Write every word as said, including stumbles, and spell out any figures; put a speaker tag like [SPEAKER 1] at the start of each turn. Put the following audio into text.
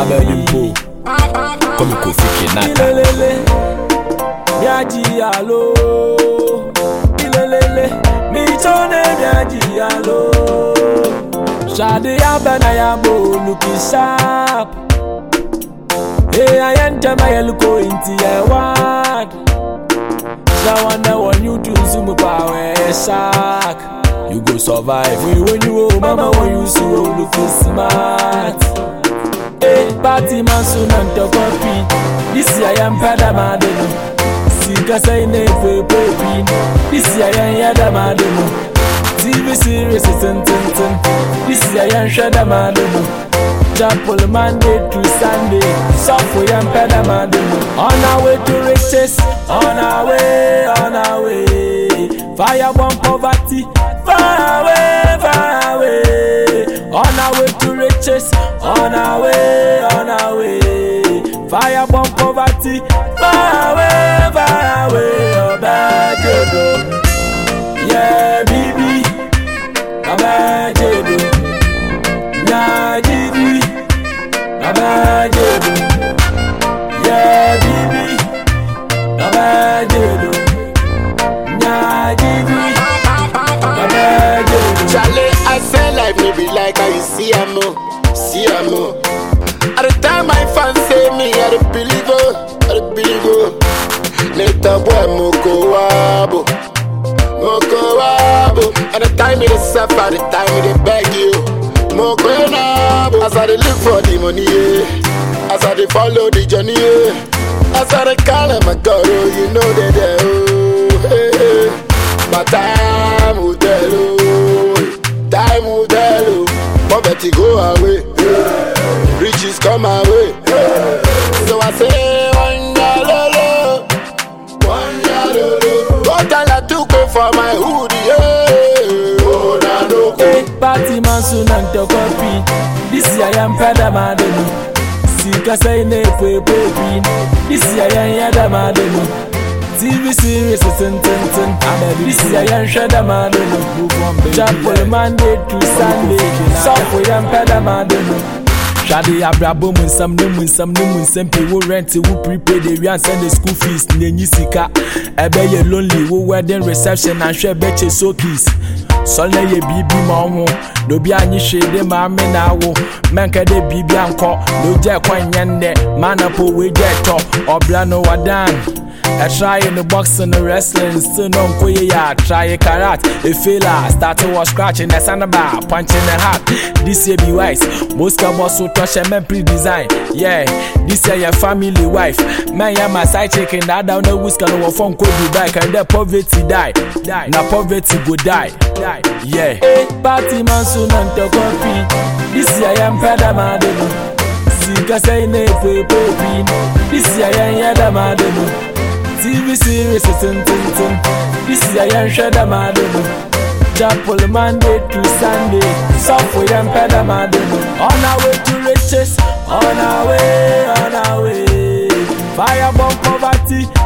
[SPEAKER 1] Abelimpo, comme Kofi Kenata.
[SPEAKER 2] Ilelele, miaji alo. Ilelele, mi chone miaji alo. Shadi abana ya bo looking sharp. Hey, I enter my elko into your word. So wonder when you do some power shark. You go survive when you oh mama when you so looking smart. Hey, party man soon and the coffee. This year I am pada madeno. Sika say ne pe pe. This year I am yada madeno. T V series is ten ten ten. This year I am shada madeno. Chapel Monday to Sunday, Suffolk and Pedamado. On our way to riches, on our way, on our way. Firebomb poverty, far away, far away. On our way to riches, on our way, on our way. Firebomb poverty, far away, far away. Oh, bad Jedo, yeah, baby, oh, bad Jedo. Najidi, Nabajedo, yeah, baby, Nabajedo, Najidi, Nabajedo.
[SPEAKER 3] Charlie, I say life may be like how you see a mo, see a mo. At the time my fans say me, I don't believe it, I don't believe it. Later boy, moko wabo, moko wabo. At the time it is suffer, at the time it is beg you. As I dey look for the money, yeah. As I dey follow the journey, yeah. As I dey call my God, oh, you know that they oh, hey, hey. But time will tell, oh, time will tell, oh. Poverty go away, yeah. Riches come away, yeah. So I say, one dollar, one dollar. Go tell her to go for my hoodie, yeah. Oh, nah, no,
[SPEAKER 2] hey, party man soon and the coffee. This year I am pada madeno. Sika say ne pe pe. This year I am yada madeno. T V series is ten ten ten. This year I am shada madeno. Chapel Monday to Sunday. Suffolk and pada madeno. Shadi abrabo mun sam no mun sam no mun sam pay wo rent wo prepaid we and send the school fees nenyi sika. Ebe ye lonely wo wedding reception and share beche so keys. Sole ye bibi ma ho no bi anyi hwede ma me na wo menka de bibi anko no je kwanyende manapo we je to obla no wadan. I try in the boxing and wrestling, still no koye ya try a karat. A failure started was scratching the sandbar, punching the heart. This year be wise, most cabos so touch and men pre-design. Yeah, this year your family wife. Man, ya my side chicken that down the whisker no phone could be back and the poverty die. Die. Now poverty go die. Die. Yeah. Hey, party man soon and the coffee. This year I am pada madeno. Sika say ne pe pe. This year I am yada madeno. T V series is ten ten ten. This year I am shada madeno. Chapel Monday to Sunday. Suffolk and Pedamado. On our way to riches, on our way, on our way. Firebomb poverty.